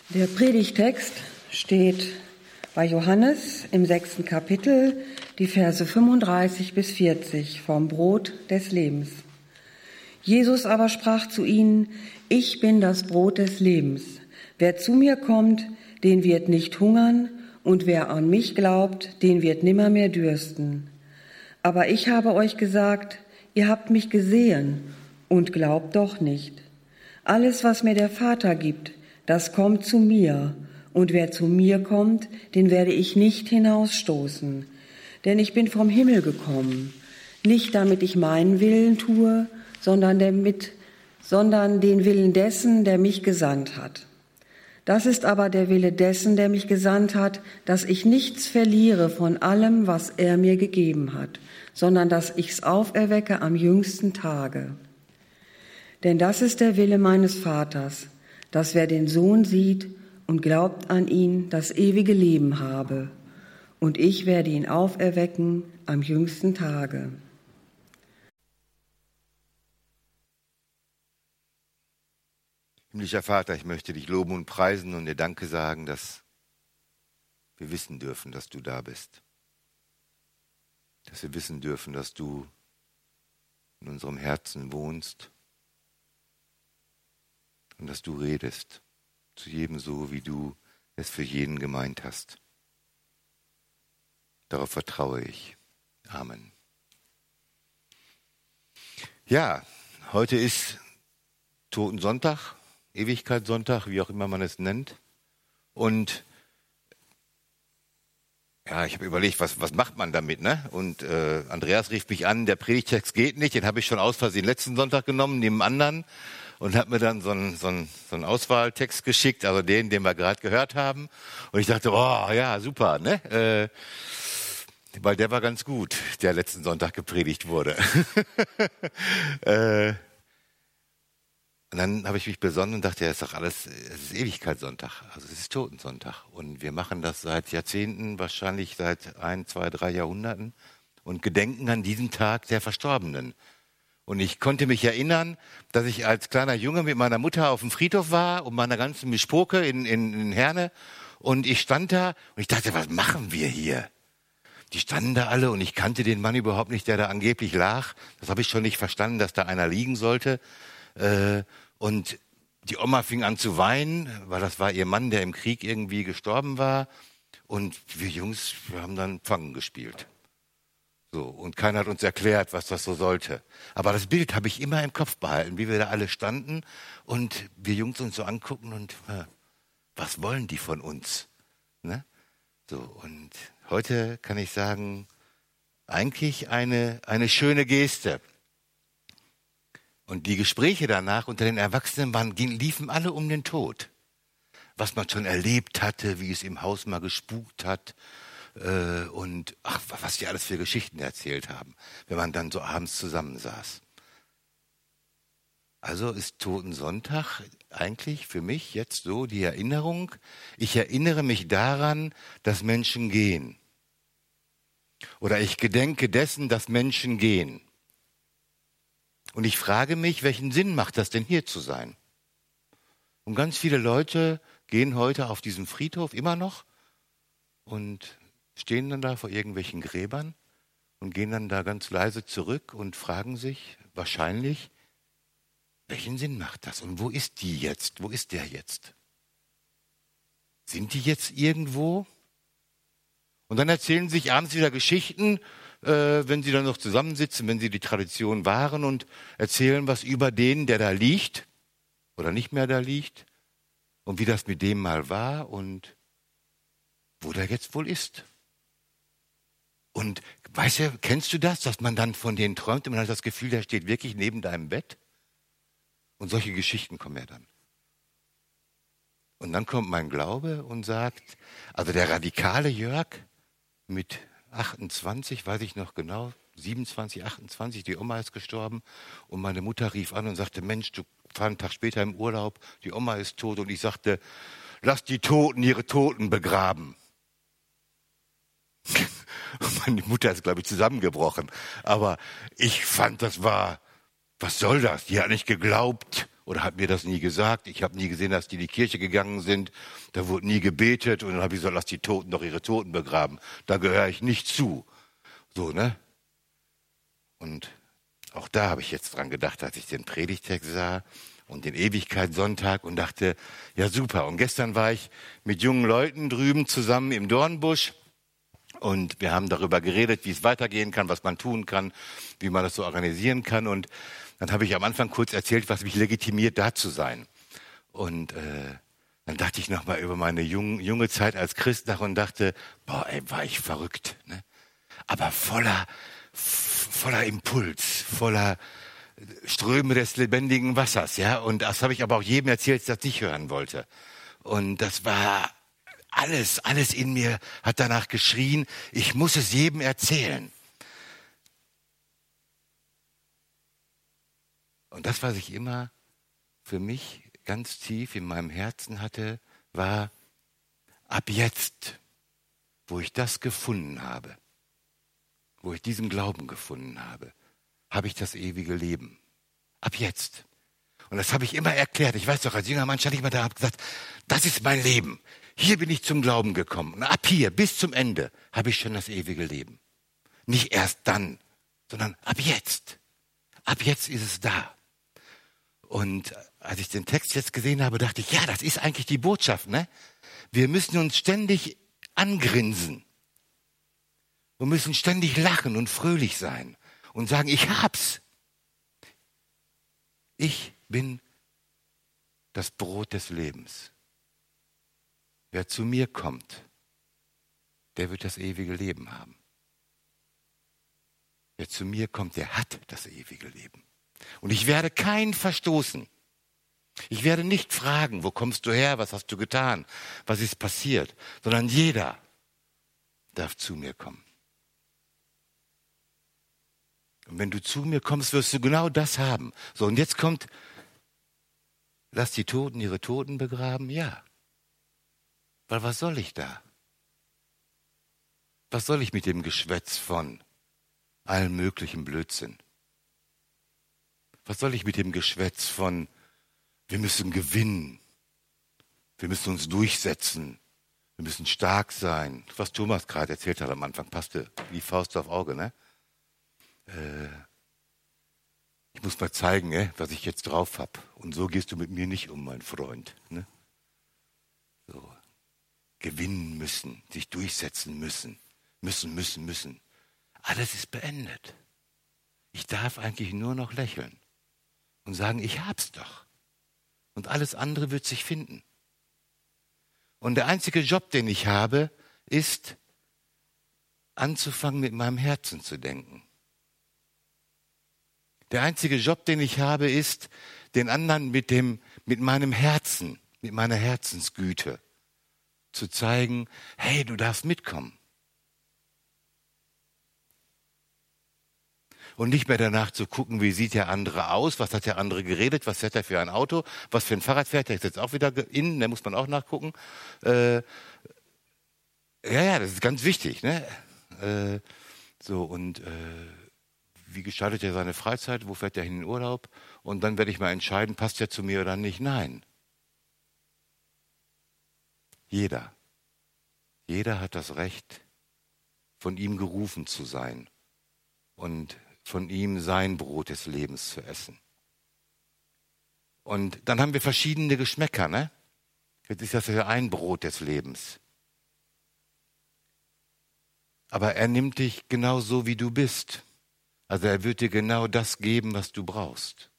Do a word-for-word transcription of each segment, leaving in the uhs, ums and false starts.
Der Predigtext steht bei Johannes im sechsten Kapitel, die Verse fünfunddreißig bis vierzig vom Brot des Lebens. Jesus aber sprach zu ihnen: Ich bin das Brot des Lebens. Wer zu mir kommt, den wird nicht hungern, und wer an mich glaubt, den wird nimmermehr dürsten. Aber ich habe euch gesagt, ihr habt mich gesehen und glaubt doch nicht. Alles, was mir der Vater gibt, das kommt zu mir, und wer zu mir kommt, den werde ich nicht hinausstoßen. Denn ich bin vom Himmel gekommen, nicht damit ich meinen Willen tue, sondern damit, sondern den Willen dessen, der mich gesandt hat. Das ist aber der Wille dessen, der mich gesandt hat, dass ich nichts verliere von allem, was er mir gegeben hat, sondern dass ich's auferwecke am jüngsten Tage. Denn das ist der Wille meines Vaters, dass wer den Sohn sieht und glaubt an ihn, das ewige Leben habe. Und ich werde ihn auferwecken am jüngsten Tage. Himmlischer Vater, ich möchte dich loben und preisen und dir Danke sagen, dass wir wissen dürfen, dass du da bist. Dass wir wissen dürfen, dass du in unserem Herzen wohnst. Und dass du redest, zu jedem so, wie du es für jeden gemeint hast. Darauf vertraue ich. Amen. Ja, heute ist Totensonntag, Ewigkeitssonntag, wie auch immer man es nennt. Und ja, ich habe überlegt, was, was macht man damit, ne? Und äh, Andreas rief mich an, der Predigtext geht nicht, den habe ich schon aus Versehen letzten Sonntag genommen, neben anderen. Und hat mir dann so einen, so, einen, so einen Auswahltext geschickt, also den, den wir gerade gehört haben. Und ich dachte, oh ja, super, ne? Äh, weil der war ganz gut, der letzten Sonntag gepredigt wurde. äh, und dann habe ich mich besonnen und dachte, ja, ist doch alles, es ist Ewigkeitssonntag, also es ist Totensonntag. Und wir machen das seit Jahrzehnten, wahrscheinlich seit ein, zwei, drei Jahrhunderten und gedenken an diesen Tag der Verstorbenen. Und ich konnte mich erinnern, dass ich als kleiner Junge mit meiner Mutter auf dem Friedhof war und meiner ganzen Mischpoke in, in, in Herne. Und ich stand da und ich dachte, was machen wir hier? Die standen da alle und ich kannte den Mann überhaupt nicht, der da angeblich lag. Das habe ich schon nicht verstanden, dass da einer liegen sollte. Und die Oma fing an zu weinen, weil das war ihr Mann, der im Krieg irgendwie gestorben war. Und wir Jungs, wir haben dann Pfangen gespielt. So, und keiner hat uns erklärt, was das so sollte. Aber das Bild habe ich immer im Kopf behalten, wie wir da alle standen und wir Jungs uns so angucken und äh, was wollen die von uns? Ne? So, und heute kann ich sagen, eigentlich eine, eine schöne Geste. Und die Gespräche danach unter den Erwachsenen waren, liefen alle um den Tod. Was man schon erlebt hatte, wie es im Haus mal gespukt hat. Und ach, was die alles für Geschichten erzählt haben, wenn man dann so abends zusammensaß. Also ist Totensonntag eigentlich für mich jetzt so die Erinnerung. Ich erinnere mich daran, dass Menschen gehen. Oder ich gedenke dessen, dass Menschen gehen. Und ich frage mich, welchen Sinn macht das denn, hier zu sein? Und ganz viele Leute gehen heute auf diesem Friedhof immer noch und stehen dann da vor irgendwelchen Gräbern und gehen dann da ganz leise zurück und fragen sich wahrscheinlich, welchen Sinn macht das? Und wo ist die jetzt? Wo ist der jetzt? Sind die jetzt irgendwo? Und dann erzählen sich abends wieder Geschichten, äh, wenn sie dann noch zusammensitzen, wenn sie die Tradition wahren und erzählen was über den, der da liegt oder nicht mehr da liegt und wie das mit dem mal war und wo der jetzt wohl ist. Und weißt du, kennst du das, dass man dann von denen träumt und man hat das Gefühl, der steht wirklich neben deinem Bett? Und solche Geschichten kommen ja dann. Und dann kommt mein Glaube und sagt, also der radikale Jörg mit achtundzwanzig, weiß ich noch genau, siebenundzwanzig, achtundzwanzig, die Oma ist gestorben und meine Mutter rief an und sagte, Mensch, du fahr einen Tag später im Urlaub, die Oma ist tot und ich sagte, lass die Toten ihre Toten begraben. Meine Mutter ist, glaube ich, zusammengebrochen. Aber ich fand, das war, was soll das? Die hat nicht geglaubt oder hat mir das nie gesagt. Ich habe nie gesehen, dass die in die Kirche gegangen sind. Da wurde nie gebetet und dann habe ich gesagt, lass die Toten doch ihre Toten begraben. Da gehöre ich nicht zu. So, ne? Und auch da habe ich jetzt dran gedacht, als ich den Predigtext sah und den Ewigkeitssonntag und dachte, ja super. Und gestern war ich mit jungen Leuten drüben zusammen im Dornbusch und wir haben darüber geredet, wie es weitergehen kann, was man tun kann, wie man das so organisieren kann. Und dann habe ich am Anfang kurz erzählt, was mich legitimiert, da zu sein. Und äh, dann dachte ich nochmal über meine jung, junge Zeit als Christ nach und dachte, boah, ey, war ich verrückt. Ne? Aber voller, voller Impuls, voller Ströme des lebendigen Wassers. Ja. Und das habe ich aber auch jedem erzählt, der das nicht hören wollte. Und das war alles, alles in mir hat danach geschrien, ich muss es jedem erzählen. Und das, was ich immer für mich ganz tief in meinem Herzen hatte, war, ab jetzt, wo ich das gefunden habe, wo ich diesen Glauben gefunden habe, habe ich das ewige Leben. Ab jetzt. Und das habe ich immer erklärt. Ich weiß doch, als junger Mann stand ich immer da und habe gesagt, das ist mein Leben. Hier bin ich zum Glauben gekommen. Und ab hier, bis zum Ende, habe ich schon das ewige Leben. Nicht erst dann, sondern ab jetzt. Ab jetzt ist es da. Und als ich den Text jetzt gesehen habe, dachte ich, ja, das ist eigentlich die Botschaft, ne? Wir müssen uns ständig angrinsen. Wir müssen ständig lachen und fröhlich sein und sagen, ich hab's. Ich bin das Brot des Lebens. Wer zu mir kommt, der wird das ewige Leben haben. Wer zu mir kommt, der hat das ewige Leben. Und ich werde keinen verstoßen. Ich werde nicht fragen, wo kommst du her, was hast du getan, was ist passiert, sondern jeder darf zu mir kommen. Und wenn du zu mir kommst, wirst du genau das haben. So, und jetzt kommt, lass die Toten ihre Toten begraben, ja. Weil was soll ich da? Was soll ich mit dem Geschwätz von allen möglichen Blödsinn? Was soll ich mit dem Geschwätz von, wir müssen gewinnen, wir müssen uns durchsetzen, wir müssen stark sein. Was Thomas gerade erzählt hat am Anfang, passte wie Faust auf Auge, ne? Äh, ich muss mal zeigen, ne, was ich jetzt drauf habe. Und so gehst du mit mir nicht um, mein Freund. Ne? So. Gewinnen müssen, sich durchsetzen müssen, müssen, müssen, müssen. Alles ist beendet. Ich darf eigentlich nur noch lächeln und sagen, ich hab's doch. Und alles andere wird sich finden. Und der einzige Job, den ich habe, ist, anzufangen, mit meinem Herzen zu denken. Der einzige Job, den ich habe, ist, den anderen mit dem, mit meinem Herzen, mit meiner Herzensgüte zu zeigen, hey, du darfst mitkommen. Und nicht mehr danach zu gucken, wie sieht der andere aus, was hat der andere geredet, was fährt er für ein Auto, was für ein Fahrrad fährt er, ist jetzt auch wieder innen, da muss man auch nachgucken. Äh, ja, ja, das ist ganz wichtig, ne? Äh, so, und äh, wie gestaltet er seine Freizeit, wo fährt er hin in den Urlaub? Und dann werde ich mal entscheiden, passt er zu mir oder nicht? Nein. Jeder. Jeder hat das Recht, von ihm gerufen zu sein und von ihm sein Brot des Lebens zu essen. Und dann haben wir verschiedene Geschmäcker, ne? Jetzt ist das ja ein Brot des Lebens. Aber er nimmt dich genau so, wie du bist. Also er wird dir genau das geben, was du brauchst.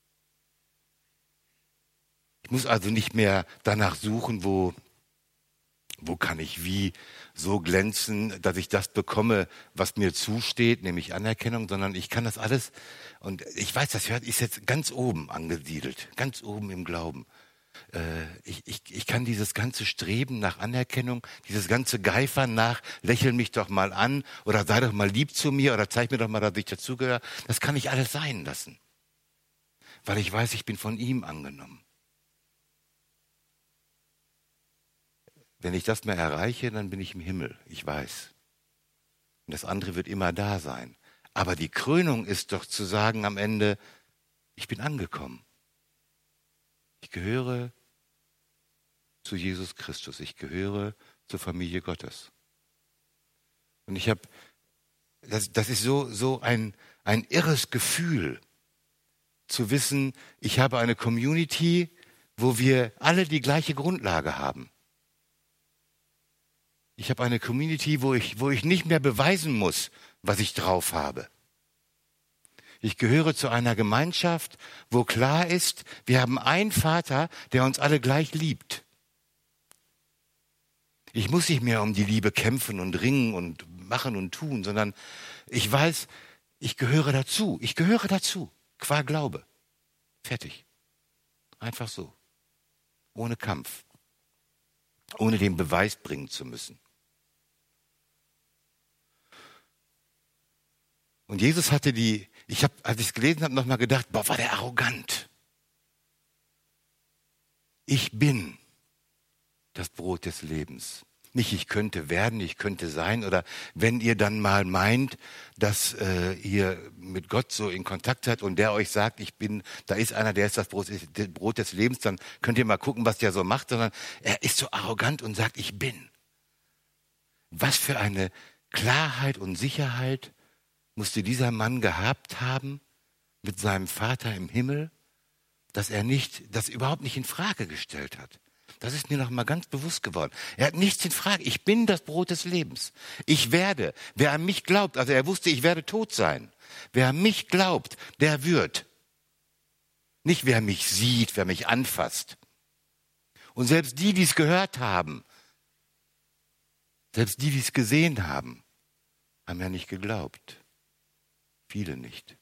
Ich muss also nicht mehr danach suchen, wo, wo kann ich wie so glänzen, dass ich das bekomme, was mir zusteht, nämlich Anerkennung, sondern ich kann das alles, und ich weiß, das ist jetzt ganz oben angesiedelt, ganz oben im Glauben. Ich, ich, ich kann dieses ganze Streben nach Anerkennung, dieses ganze Geifern nach, lächel mich doch mal an oder sei doch mal lieb zu mir oder zeig mir doch mal, dass ich dazugehöre, das kann ich alles sein lassen. Weil ich weiß, ich bin von ihm angenommen. Wenn ich das mehr erreiche, dann bin ich im Himmel, ich weiß. Und das andere wird immer da sein. Aber die Krönung ist doch zu sagen am Ende, ich bin angekommen. Ich gehöre zu Jesus Christus. Ich gehöre zur Familie Gottes. Und ich habe, das, das ist so, so ein, ein irres Gefühl, zu wissen, ich habe eine Community, wo wir alle die gleiche Grundlage haben. Ich habe eine Community, wo ich, wo ich nicht mehr beweisen muss, was ich drauf habe. Ich gehöre zu einer Gemeinschaft, wo klar ist, wir haben einen Vater, der uns alle gleich liebt. Ich muss nicht mehr um die Liebe kämpfen und ringen und machen und tun, sondern ich weiß, ich gehöre dazu. Ich gehöre dazu. Qua Glaube. Fertig. Einfach so. Ohne Kampf. Ohne den Beweis bringen zu müssen. Und Jesus hatte die, ich habe, als ich es gelesen habe, nochmal gedacht, boah, war der arrogant. Ich bin das Brot des Lebens. Nicht ich könnte werden, ich könnte sein, oder wenn ihr dann mal meint, dass äh, ihr mit Gott so in Kontakt seid und der euch sagt, ich bin, da ist einer, der ist das Brot, das Brot des Lebens, dann könnt ihr mal gucken, was der so macht, sondern er ist so arrogant und sagt, ich bin. Was für eine Klarheit und Sicherheit musste dieser Mann gehabt haben mit seinem Vater im Himmel, dass er nicht, das überhaupt nicht in Frage gestellt hat. Das ist mir noch mal ganz bewusst geworden. Er hat nichts in Frage. Ich bin das Brot des Lebens. Ich werde, wer an mich glaubt, also er wusste, ich werde tot sein. Wer an mich glaubt, der wird. Nicht wer mich sieht, wer mich anfasst. Und selbst die, die es gehört haben, selbst die, die es gesehen haben, haben ja nicht geglaubt. Viele nicht.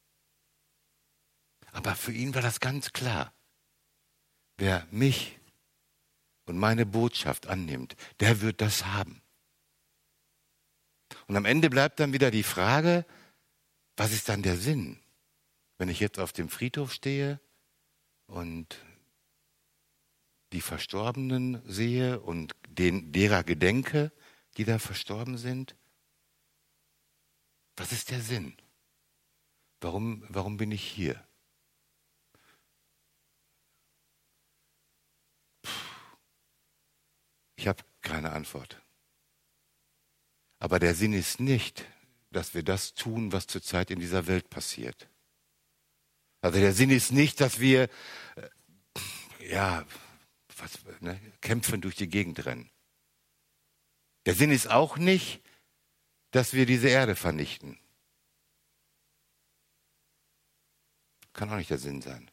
Aber für ihn war das ganz klar. Wer mich und meine Botschaft annimmt, der wird das haben. Und am Ende bleibt dann wieder die Frage, was ist dann der Sinn? Wenn ich jetzt auf dem Friedhof stehe und die Verstorbenen sehe und den, derer gedenke, die da verstorben sind, was ist der Sinn? Warum, warum bin ich hier? Ich habe keine Antwort. Aber der Sinn ist nicht, dass wir das tun, was zurzeit in dieser Welt passiert. Also der Sinn ist nicht, dass wir äh, ja, was, ne, kämpfen durch die Gegend rennen. Der Sinn ist auch nicht, dass wir diese Erde vernichten. Kann auch nicht der Sinn sein.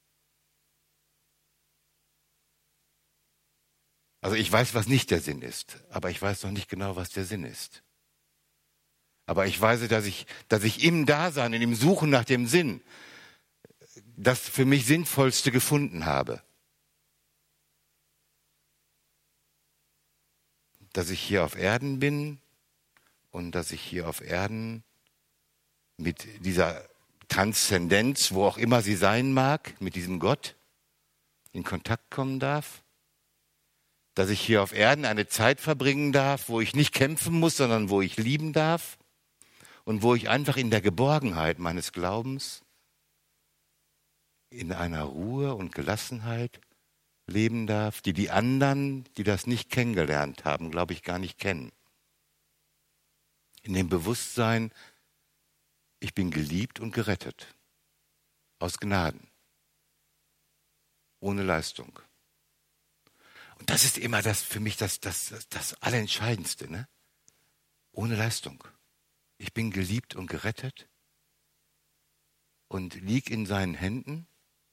Also ich weiß, was nicht der Sinn ist, aber ich weiß noch nicht genau, was der Sinn ist. Aber ich weiß, dass ich, dass ich im Dasein, in dem Suchen nach dem Sinn, das für mich Sinnvollste gefunden habe. Dass ich hier auf Erden bin und dass ich hier auf Erden mit dieser Transzendenz, wo auch immer sie sein mag, mit diesem Gott in Kontakt kommen darf. Dass ich hier auf Erden eine Zeit verbringen darf, wo ich nicht kämpfen muss, sondern wo ich lieben darf und wo ich einfach in der Geborgenheit meines Glaubens, in einer Ruhe und Gelassenheit leben darf, die die anderen, die das nicht kennengelernt haben, glaube ich, gar nicht kennen. In dem Bewusstsein, ich bin geliebt und gerettet, aus Gnaden, ohne Leistung. Und das ist immer das für mich das, das, das, das Allerentscheidendste, ne? Ohne Leistung. Ich bin geliebt und gerettet und lieg in seinen Händen,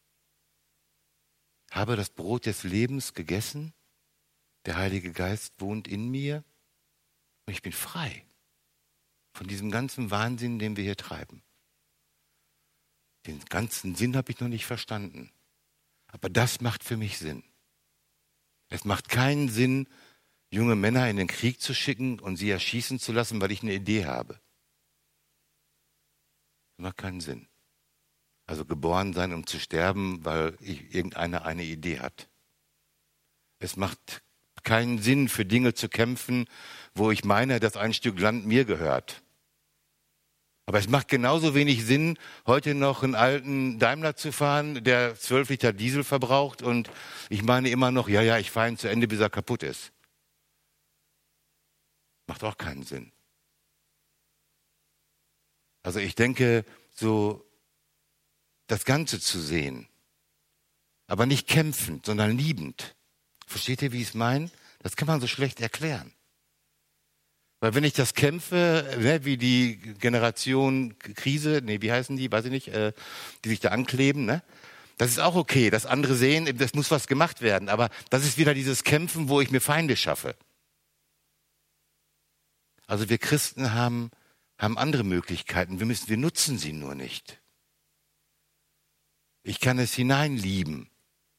habe das Brot des Lebens gegessen, der Heilige Geist wohnt in mir und ich bin frei von diesem ganzen Wahnsinn, den wir hier treiben. Den ganzen Sinn habe ich noch nicht verstanden, aber das macht für mich Sinn. Es macht keinen Sinn, junge Männer in den Krieg zu schicken und sie erschießen zu lassen, weil ich eine Idee habe. Das macht keinen Sinn. Also geboren sein, um zu sterben, weil ich, irgendeiner eine Idee hat. Es macht keinen Sinn, für Dinge zu kämpfen, wo ich meine, dass ein Stück Land mir gehört. Aber es macht genauso wenig Sinn, heute noch einen alten Daimler zu fahren, der zwölf Liter Diesel verbraucht und ich meine immer noch, ja, ja, ich fahre ihn zu Ende, bis er kaputt ist. Macht auch keinen Sinn. Also ich denke, so das Ganze zu sehen, aber nicht kämpfend, sondern liebend. Versteht ihr, wie ich es meine? Das kann man so schlecht erklären. Weil wenn ich das kämpfe, ne, wie die Generation Krise, nee, wie heißen die, weiß ich nicht, äh, die sich da ankleben, ne? Das ist auch okay, dass andere sehen, das muss was gemacht werden. Aber das ist wieder dieses Kämpfen, wo ich mir Feinde schaffe. Also wir Christen haben, haben andere Möglichkeiten. Wir müssen, wir nutzen sie nur nicht. Ich kann es hineinlieben.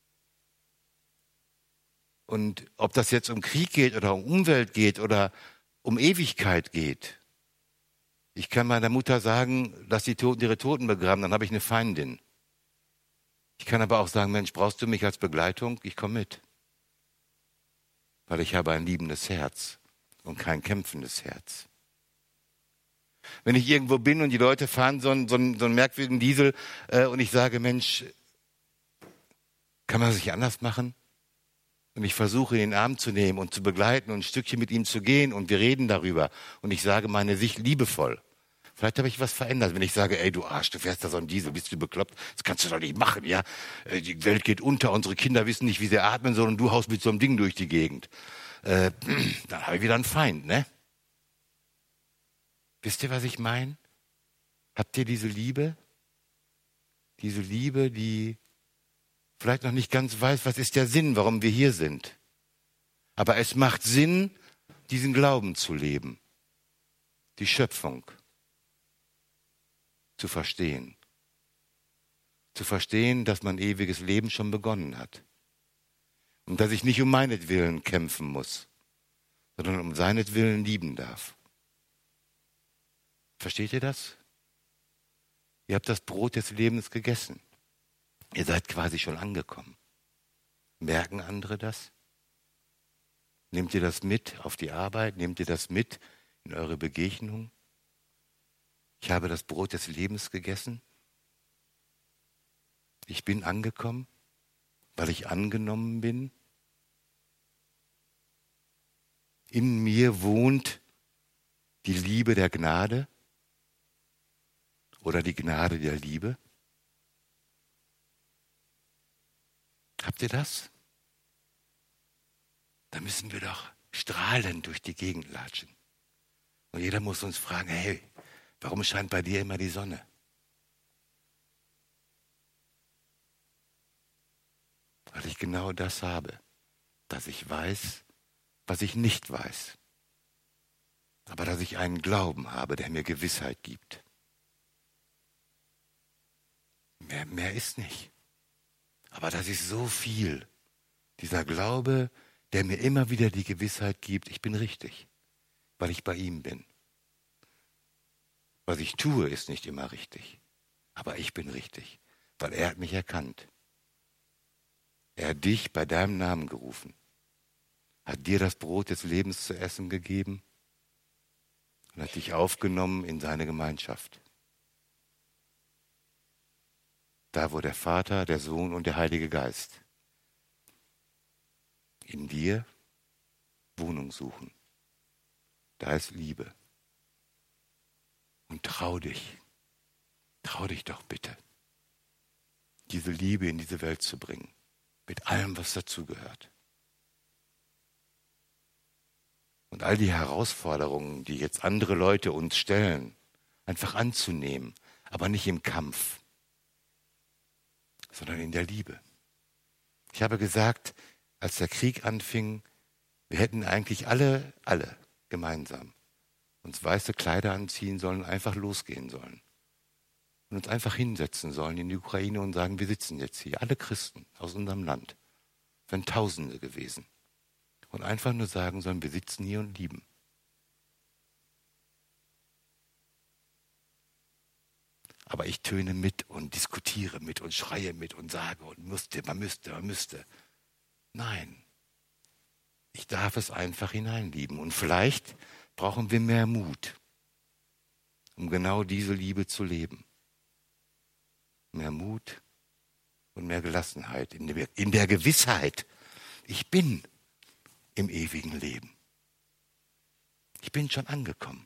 Und ob das jetzt um Krieg geht oder um Umwelt geht oder um Ewigkeit geht. Ich kann meiner Mutter sagen, lass die Toten ihre Toten begraben, dann habe ich eine Feindin. Ich kann aber auch sagen, Mensch, brauchst du mich als Begleitung? Ich komme mit. Weil ich habe ein liebendes Herz und kein kämpfendes Herz. Wenn ich irgendwo bin und die Leute fahren so einen, so einen, so einen merkwürdigen Diesel äh, und ich sage, Mensch, kann man das nicht anders machen? Und ich versuche, ihn in den Arm zu nehmen und zu begleiten und ein Stückchen mit ihm zu gehen und wir reden darüber. Und ich sage meine Sicht liebevoll. Vielleicht habe ich was verändert, wenn ich sage, ey, du Arsch, du fährst da so einen Diesel, bist du bekloppt? Das kannst du doch nicht machen, ja? Die Welt geht unter, unsere Kinder wissen nicht, wie sie atmen sollen und du haust mit so einem Ding durch die Gegend. Äh, dann habe ich wieder einen Feind, ne? Wisst ihr, was ich meine? Habt ihr diese Liebe? Diese Liebe, die vielleicht noch nicht ganz weiß, was ist der Sinn, warum wir hier sind. Aber es macht Sinn, diesen Glauben zu leben, die Schöpfung zu verstehen. Zu verstehen, dass mein ewiges Leben schon begonnen hat. Und dass ich nicht um meinetwillen kämpfen muss, sondern um seinetwillen lieben darf. Versteht ihr das? Ihr habt das Brot des Lebens gegessen. Ihr seid quasi schon angekommen. Merken andere das? Nehmt ihr das mit auf die Arbeit? Nehmt ihr das mit in eure Begegnung? Ich habe das Brot des Lebens gegessen. Ich bin angekommen, weil ich angenommen bin. In mir wohnt die Liebe der Gnade oder die Gnade der Liebe. Habt ihr das? Da müssen wir doch strahlend durch die Gegend latschen. Und jeder muss uns fragen, hey, warum scheint bei dir immer die Sonne? Weil ich genau das habe, dass ich weiß, was ich nicht weiß. Aber dass ich einen Glauben habe, der mir Gewissheit gibt. Mehr, mehr ist nicht. Aber das ist so viel. Dieser Glaube, der mir immer wieder die Gewissheit gibt, ich bin richtig, weil ich bei ihm bin. Was ich tue, ist nicht immer richtig. Aber ich bin richtig, weil er hat mich erkannt. Er hat dich bei deinem Namen gerufen, hat dir das Brot des Lebens zu essen gegeben und hat dich aufgenommen in seine Gemeinschaft. Da, wo der Vater, der Sohn und der Heilige Geist in dir Wohnung suchen. Da ist Liebe. Und trau dich, trau dich doch bitte, diese Liebe in diese Welt zu bringen, mit allem, was dazugehört. Und all die Herausforderungen, die jetzt andere Leute uns stellen, einfach anzunehmen, aber nicht im Kampf, sondern in der Liebe. Ich habe gesagt, als der Krieg anfing, wir hätten eigentlich alle, alle gemeinsam uns weiße Kleider anziehen sollen und einfach losgehen sollen. Und uns einfach hinsetzen sollen in die Ukraine und sagen, wir sitzen jetzt hier, alle Christen aus unserem Land. Es wären Tausende gewesen. Und einfach nur sagen sollen, wir sitzen hier und lieben. Aber ich töne mit und diskutiere mit und schreie mit und sage und müsste, man müsste, man müsste. Nein, ich darf es einfach hineinlieben. Und vielleicht brauchen wir mehr Mut. um genau diese Liebe zu leben. Mehr Mut und mehr Gelassenheit in der, in der Gewissheit, ich bin im ewigen Leben. Ich bin schon angekommen.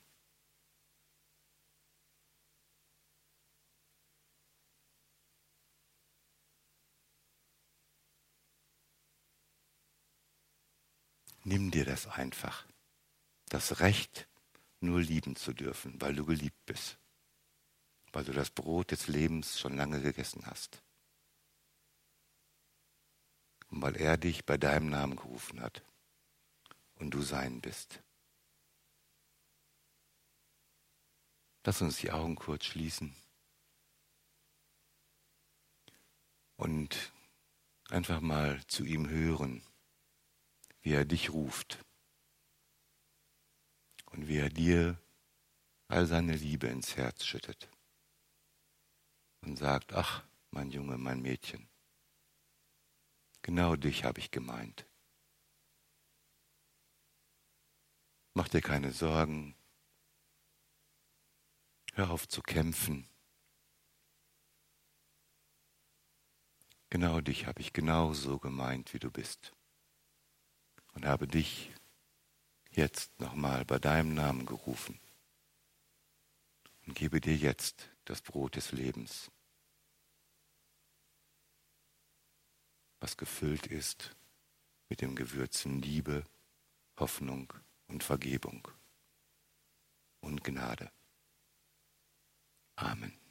Nimm dir das einfach, das Recht, nur lieben zu dürfen, weil du geliebt bist, weil du das Brot des Lebens schon lange gegessen hast und weil er dich bei deinem Namen gerufen hat und du sein bist. Lass uns die Augen kurz schließen und einfach mal zu ihm hören, wie er dich ruft und wie er dir all seine Liebe ins Herz schüttet und sagt, ach, mein Junge, mein Mädchen, genau dich habe ich gemeint. Mach dir keine Sorgen, hör auf zu kämpfen. Genau dich habe ich genauso gemeint, wie du bist. Und habe dich jetzt nochmal bei deinem Namen gerufen und gebe dir jetzt das Brot des Lebens, was gefüllt ist mit dem Gewürzen Liebe, Hoffnung und Vergebung und Gnade. Amen.